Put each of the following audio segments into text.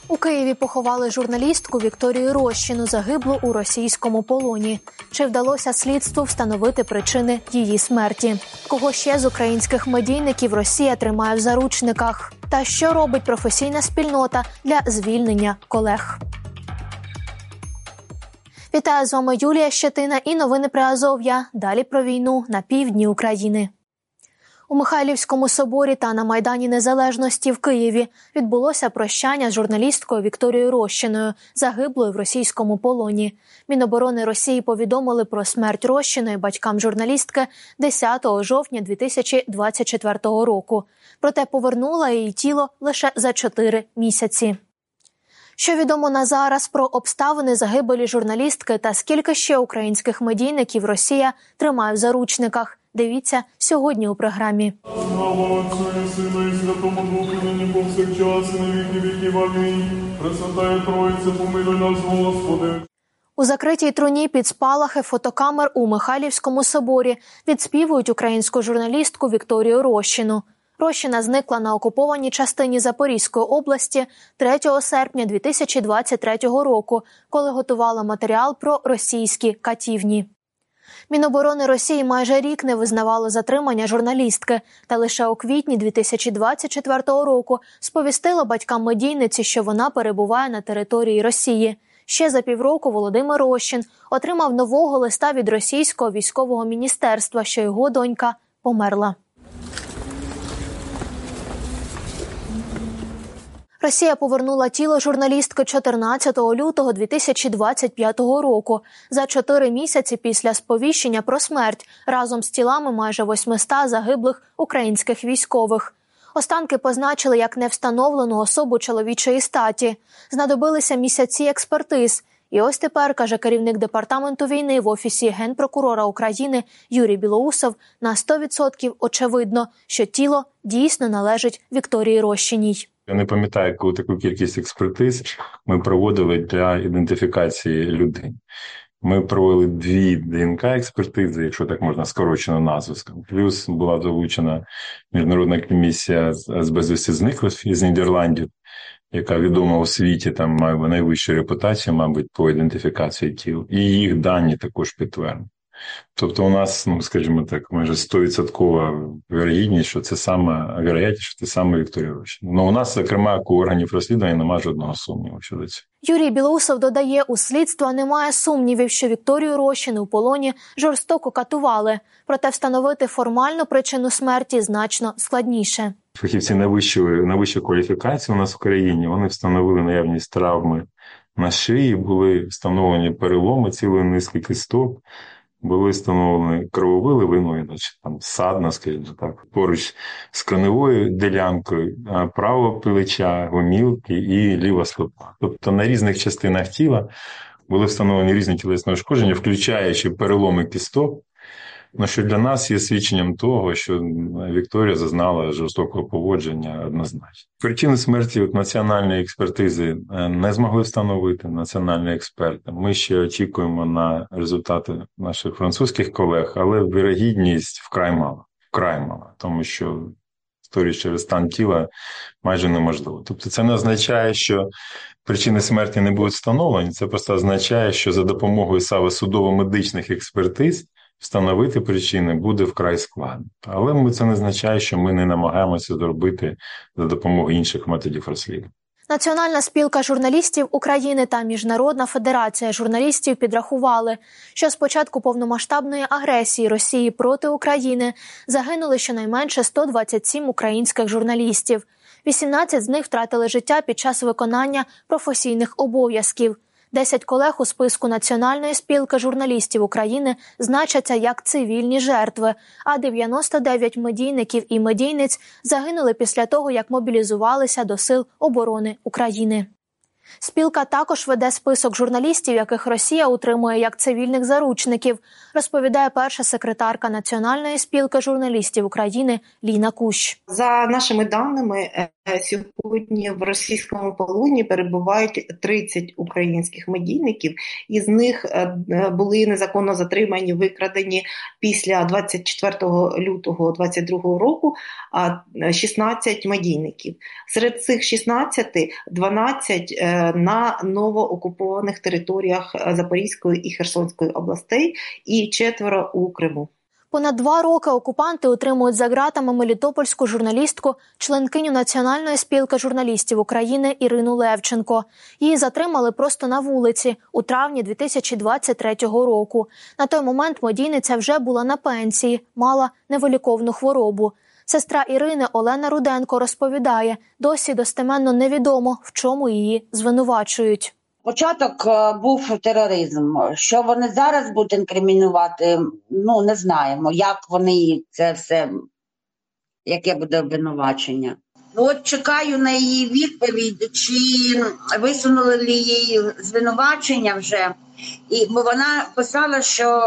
У Києві поховали журналістку Вікторію Рощину, загиблу у російському полоні. Чи вдалося слідству встановити причини її смерті? Кого ще з українських медійників Росія тримає в заручниках? Та що робить професійна спільнота для звільнення колег? Вітаю, з вами Юлія Щетина і новини Приазов'я. Далі про війну на півдні України. У Михайлівському соборі та на Майдані Незалежності в Києві відбулося прощання з журналісткою Вікторією Рощиною, загиблою в російському полоні. Міноборони Росії повідомили про смерть Рощиної батькам журналістки 10 жовтня 2024 року. Проте повернула її тіло лише за 4 місяці. Що відомо на зараз про обставини загибелі журналістки та скільки ще українських медійників Росія тримає в заручниках? Дивіться сьогодні у програмі. Слава Отцю і Сину і Святому Духу, нині повсякчас і на віки віків. Амінь. Пресвятая Троїця, помилуй нас, Господи. У закритій труні під спалахи фотокамер у Михайлівському соборі відспівують українську журналістку Вікторію Рощину. Рощина зникла на окупованій частині Запорізької області 3 серпня 2023 року, коли готувала матеріал про російські катівні. Міноборони Росії майже рік не визнавало затримання журналістки, та лише у квітні 2024 року сповістило батькам медійниці, що вона перебуває на території Росії. Ще за півроку Володимир Рощин отримав нового листа від російського військового міністерства, що його донька померла. Росія повернула тіло журналістки 14 лютого 2025 року, за 4 місяці після сповіщення про смерть, разом з тілами майже 800 загиблих українських військових. Останки позначили як невстановлену особу чоловічої статі. Знадобилися місяці експертиз. І ось тепер, каже керівник департаменту війни в Офісі Генпрокурора України Юрій Білоусов, на 100% очевидно, що тіло дійсно належить Вікторії Рощиній. Я не пам'ятаю, яку таку кількість експертиз ми проводили для ідентифікації людей. Ми провели 2 ДНК-експертизи, якщо так можна скорочено назву сказати. Плюс була залучена міжнародна комісія з безвісти зниклих із Нідерландів, яка відома у світі, там має найвищу репутацію, мабуть, по ідентифікації тіл. І їх дані також підтверджені. Тобто у нас, скажімо так, майже 100% вірогідність, що це саме Вікторія Рощина. У нас, зокрема, у органів розслідування немає жодного сумніву щодо цього. Юрій Білоусов додає, у слідства немає сумнівів, що Вікторію Рощину у полоні жорстоко катували. Проте встановити формальну причину смерті значно складніше. Фахівці найвищої кваліфікації у нас в країні, вони встановили наявність травми на шиї, були встановлені переломи цілої низки кісток, були встановлені крововили виною, там садна, скажімо так, поруч з кроневою ділянкою, правого плеча, гомілки і ліва стопа. Тобто на різних частинах тіла були встановлені різні тілесні ушкодження, включаючи переломи кісток, що для нас є свідченням того, що Вікторія зазнала жорстокого поводження однозначно. Причини смерті національної експертизи не змогли встановити національні експерти. Ми ще очікуємо на результати наших французьких колег, але вірогідність вкрай мала, тому що історія через стан тіла майже неможливо. Тобто це не означає, що причини смерті не будуть встановлені, це просто означає, що за допомогою саме судово-медичних експертиз встановити причини буде вкрай складно. Але це не означає, що ми не намагаємося зробити за допомогою інших методів розслідування. Національна спілка журналістів України та Міжнародна федерація журналістів підрахували, що з початку повномасштабної агресії Росії проти України загинули щонайменше 127 українських журналістів. 18 з них втратили життя під час виконання професійних обов'язків. 10 колег у списку Національної спілки журналістів України значаться як цивільні жертви, а 99 медійників і медійниць загинули після того, як мобілізувалися до Сил оборони України. Спілка також веде список журналістів, яких Росія утримує як цивільних заручників, розповідає перша секретарка Національної спілки журналістів України Ліна Кущ. За нашими даними, Сьогодні в російському полоні перебувають 30 українських медійників, із них були незаконно затримані, викрадені після 24 лютого 2022 року 16 медійників. Серед цих 16 – 12 на новоокупованих територіях Запорізької і Херсонської областей і 4 у Криму. Понад 2 роки окупанти утримують за ґратами мелітопольську журналістку, членкиню Національної спілки журналістів України Ірину Левченко. Її затримали просто на вулиці у травні 2023 року. На той момент медійниця вже була на пенсії, мала невиліковну хворобу. Сестра Ірини Олена Руденко розповідає, досі достеменно невідомо, в чому її звинувачують. Початок був тероризм. Що вони зараз будуть інкримінувати, не знаємо. Як вони це все, яке буде обвинувачення. От чекаю на її відповідь, чи висунули їй звинувачення вже. Бо вона писала, що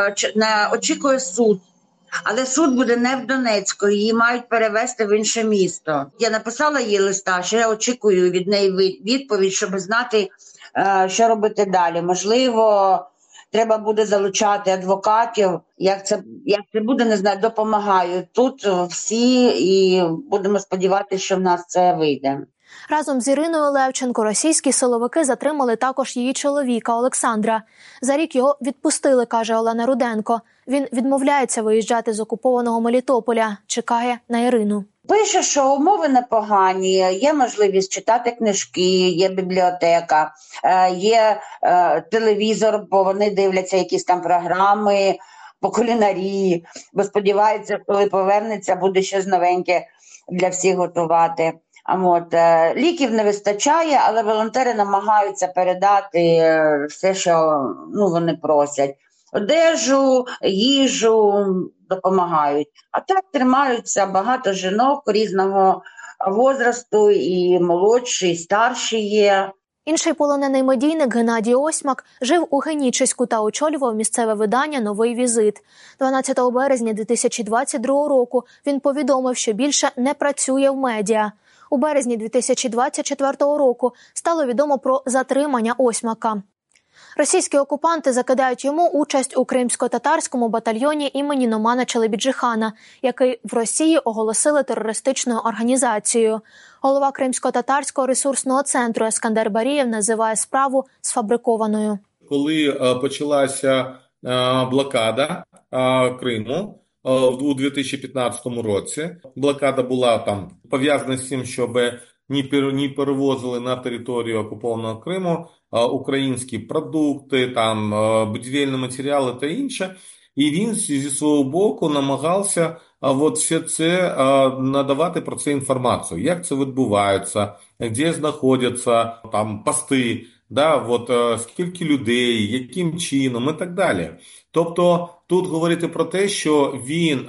очікує суд. Але суд буде не в Донецьку, її мають перевезти в інше місто. Я написала їй листа, що я очікую від неї відповідь, щоб знати, що робити далі. Можливо, треба буде залучати адвокатів. Як це буде, не знаю, допомагаю. Тут всі і будемо сподіватися, що в нас це вийде. Разом з Іриною Левченко російські силовики затримали також її чоловіка Олександра. За рік його відпустили, каже Олена Руденко. Він відмовляється виїжджати з окупованого Мелітополя, чекає на Ірину. Пише, що умови непогані, є можливість читати книжки, є бібліотека, є телевізор, бо вони дивляться якісь там програми по кулінарії, бо сподіваються, коли повернеться, буде щось новеньке для всіх готувати. Ліків не вистачає, але волонтери намагаються передати все, що вони просять. Одежу, їжу допомагають. А так тримаються багато жінок різного возрасту, і молодші, і старші є. Інший полонений медійник Геннадій Осьмак жив у Генічеську та очолював місцеве видання «Новий візит». 12 березня 2022 року він повідомив, що більше не працює в медіа. У березні 2024 року стало відомо про затримання Осьмака. Російські окупанти закидають йому участь у кримсько-татарському батальйоні імені Номана Челебіджіхана, який в Росії оголосили терористичною організацією. Голова Кримсько-татарського ресурсного центру Ескандер Барієв називає справу сфабрикованою. Коли почалася блокада Криму у 2015 році, блокада була там пов'язана з тим, щоб не перевозили на територію окупованого Криму українські продукти, там будівельні матеріали та інше. І він зі свого боку намагався все це надавати про це інформацію. Як це відбувається, де знаходяться там пости, скільки людей, яким чином і так далі. Тобто тут говорити про те, що він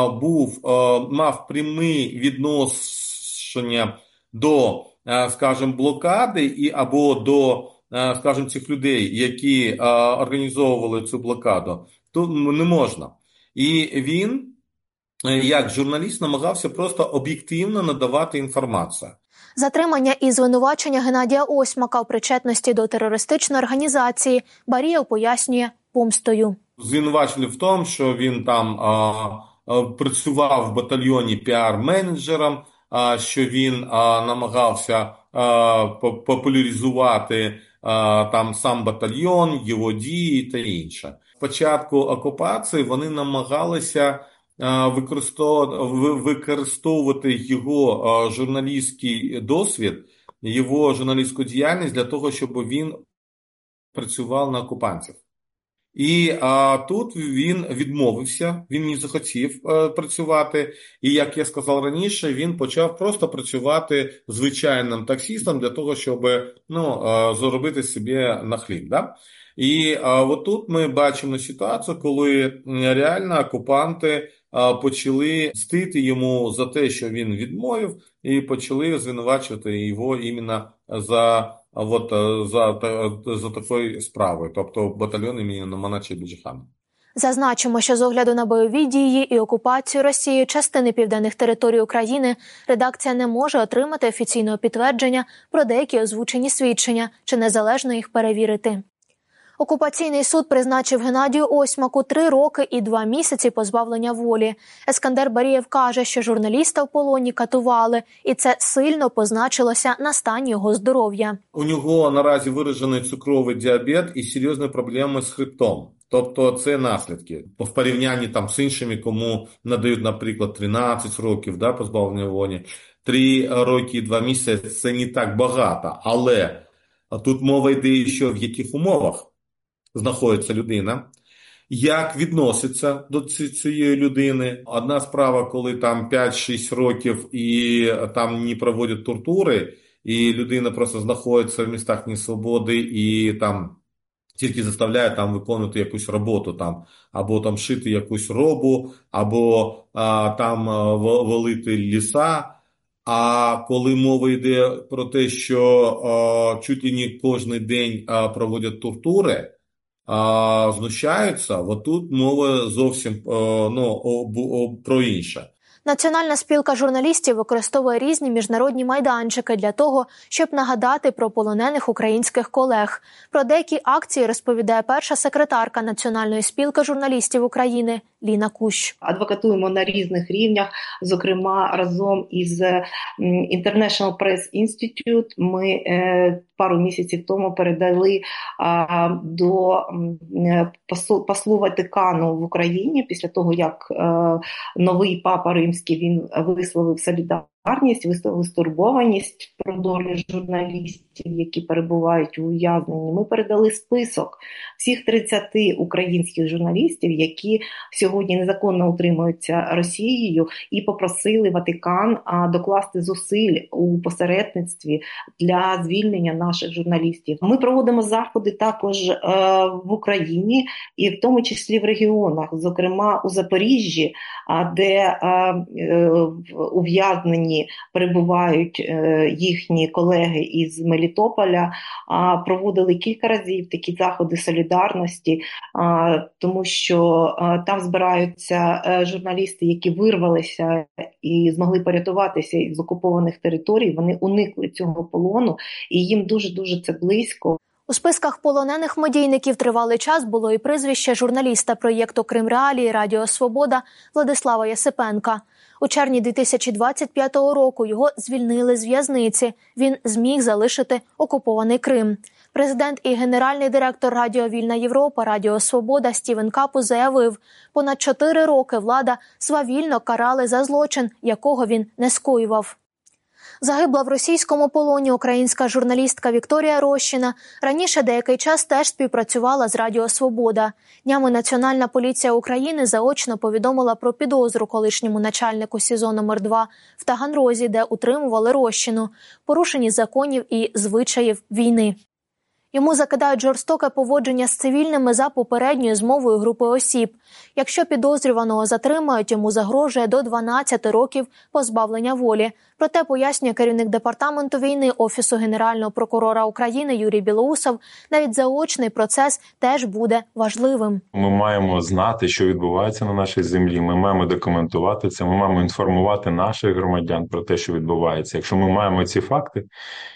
мав пряме відношення до, скажімо, блокади або до, скажімо, цих людей, які організовували цю блокаду, то не можна. І він, як журналіст, намагався просто об'єктивно надавати інформацію. Затримання і звинувачення Геннадія Осьмака в причетності до терористичної організації Барієв пояснює помстою. Звинувачили в тому, що він там працював в батальйоні піар-менеджером, що він намагався популяризувати там сам батальйон, його дії та інше. Спочатку окупації вони намагалися використовувати його журналістський досвід, його журналістську діяльність для того, щоб він працював на окупантів. І тут він відмовився, він не захотів працювати. І, як я сказав раніше, він почав просто працювати звичайним таксистом для того, щоб заробити собі на хліб. Да? І отут ми бачимо ситуацію, коли реально окупанти почали мстити йому за те, що він відмовив, і почали звинувачувати його іменно за такою справою, тобто батальйон імені Номана Челебіджіхана. Зазначимо, що з огляду на бойові дії і окупацію Росією частини південних територій України редакція не може отримати офіційного підтвердження про деякі озвучені свідчення чи незалежно їх перевірити. Окупаційний суд призначив Геннадію Осьмаку 3 роки і 2 місяці позбавлення волі. Ескандер Барієв каже, що журналіста в полоні катували, і це сильно позначилося на стані його здоров'я. У нього наразі виражений цукровий діабет і серйозні проблеми з хребтом. Тобто це наслідки. В порівнянні з іншими, кому надають, наприклад, 13 років позбавлення волі, 3 роки і 2 місяці – це не так багато. Але тут мова йде ще в яких умовах знаходиться людина, як відноситься до цієї людини. Одна справа, коли 5-6 років і там не проводять тортури, і людина просто знаходиться в містах несвободи і тільки заставляє виконувати якусь роботу, або шити якусь робу, або валити ліса. А коли мова йде про те, що чуть ли не кожен день проводять тортури, знущаються, тут мова зовсім про інше. Національна спілка журналістів використовує різні міжнародні майданчики для того, щоб нагадати про полонених українських колег. Про деякі акції розповідає перша секретарка Національної спілки журналістів України Ліна Кущ. Адвокатуємо на різних рівнях, зокрема разом із International Press Institute ми пару місяців тому передали до послу Ватикану в Україні, після того, як новий папа римський він висловив солідарність, висловив стурбованість про долю журналістів, які перебувають у ув'язненні. Ми передали список всіх 30 українських журналістів, які сьогодні незаконно утримуються Росією, і попросили Ватикан докласти зусиль у посередництві для звільнення наших журналістів. Ми проводимо заходи також в Україні і в тому числі в регіонах, зокрема у Запоріжжі, де ув'язнені перебувають їхні колеги із Мелітополя, проводили кілька разів такі заходи солідарності, тому що там збираються журналісти, які вирвалися і змогли порятуватися із окупованих територій, вони уникли цього полону, і їм дуже-дуже це близько. У списках полонених медійників тривалий час було і прізвище журналіста проєкту «Крим Реалії» Радіо Свобода Владислава Єсипенка. У червні 2025 року його звільнили з в'язниці. Він зміг залишити окупований Крим. Президент і генеральний директор Радіо Вільна Європа Радіо Свобода Стівен Капус заявив, понад 4 роки влада свавільно карали за злочин, якого він не скоював. Загибла в російському полоні українська журналістка Вікторія Рощина. Раніше деякий час теж співпрацювала з Радіо Свобода. Днями Національна поліція України заочно повідомила про підозру колишньому начальнику СІЗО № 2 в Таганрозі, де утримували Рощину, порушені законів і звичаїв війни. Йому закидають жорстоке поводження з цивільними за попередньою змовою групи осіб. Якщо підозрюваного затримають, йому загрожує до 12 років позбавлення волі. Проте, пояснює керівник департаменту війни Офісу Генерального прокурора України Юрій Білоусов, навіть заочний процес теж буде важливим. Ми маємо знати, що відбувається на нашій землі, ми маємо документувати це, ми маємо інформувати наших громадян про те, що відбувається. Якщо ми маємо ці факти,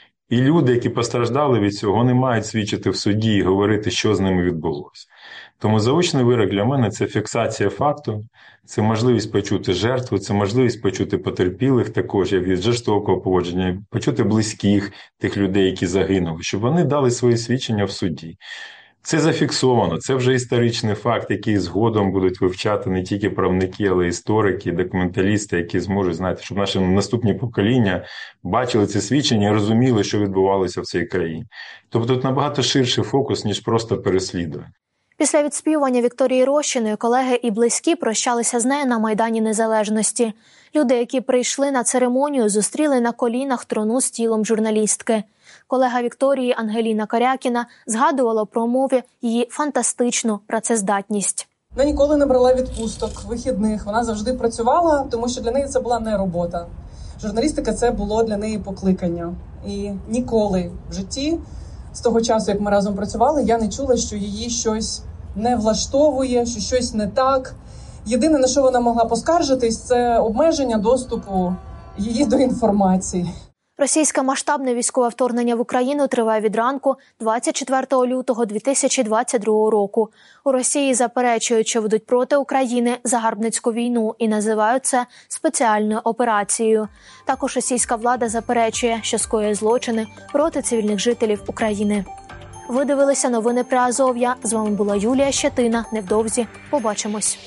і люди, які постраждали від цього, не мають свідчити в суді і говорити, що з ними відбулося. Тому заочний вирок для мене – це фіксація факту, це можливість почути жертву, це можливість почути потерпілих також, як від жорстокого поводження, почути близьких тих людей, які загинули, щоб вони дали свої свідчення в суді. Це зафіксовано, це вже історичний факт, який згодом будуть вивчати не тільки правники, але й історики, документалісти, які зможуть знати, щоб наші наступні покоління бачили це свідчення і розуміли, що відбувалося в цій країні. Тобто тут набагато ширший фокус, ніж просто переслідування. Після відспівування Вікторії Рощиної колеги і близькі прощалися з нею на Майдані Незалежності. Люди, які прийшли на церемонію, зустріли на колінах труну з тілом журналістки. Колега Вікторії Ангеліна Корякіна згадувала про мові її фантастичну працездатність. Вона ніколи не брала відпусток, вихідних. Вона завжди працювала, тому що для неї це була не робота. Журналістика – це було для неї покликання. І ніколи в житті, з того часу, як ми разом працювали, я не чула, що її щось не влаштовує, що щось не так. Єдине, на що вона могла поскаржитись, це обмеження доступу її до інформації. Російське масштабне військове вторгнення в Україну триває від ранку 24 лютого 2022 року. У Росії заперечують, що ведуть проти України загарбницьку війну і називають це спеціальною операцією. Також російська влада заперечує, що скоює злочини проти цивільних жителів України. Ви дивилися новини Приазов'я. З вами була Юлія Щетина. Невдовзі побачимось.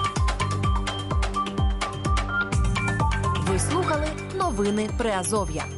Ви слухали новини Приазов'я.